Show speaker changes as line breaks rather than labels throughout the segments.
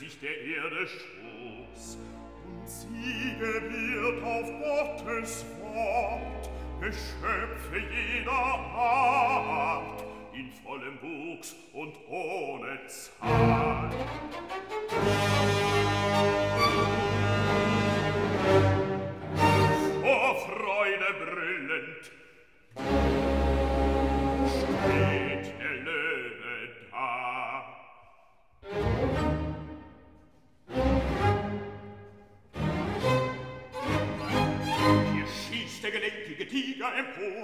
sich der Erde Schoß, und sie gewirrt auf Gottes Wort Geschöpfe jeder Art, in vollem Wuchs und ohne Zahl. Vor Freude brüllend steht der Löwe da. Hier schießt der gelenkige Tiger empor.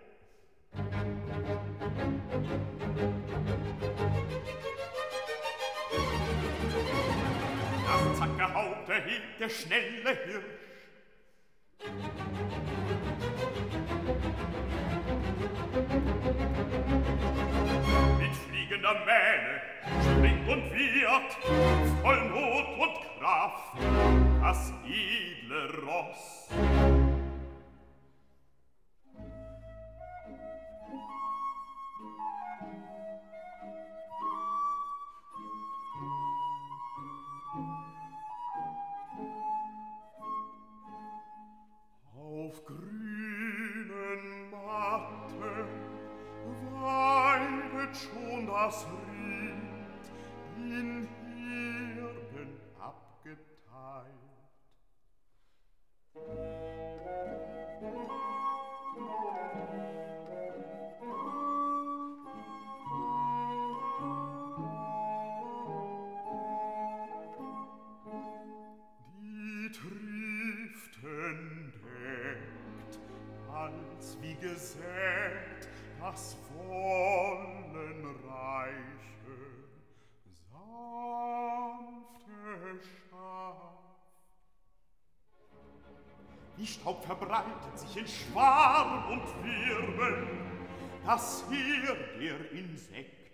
Das zacke Haupt erhebt der schnelle Hirsch. Mit fliegender Mähne springt und wiehert, voll Mut und Kraft, das edle Ross. Auf grünen Matte weidet schon das Rind, in Herden abgeteilt. Die Triften deckt, als wie gesät, das Wollenreiche, sanfte Schaf. Die Staub verbreitet sich in Schwarm und Wirbel, das Heer der Insekten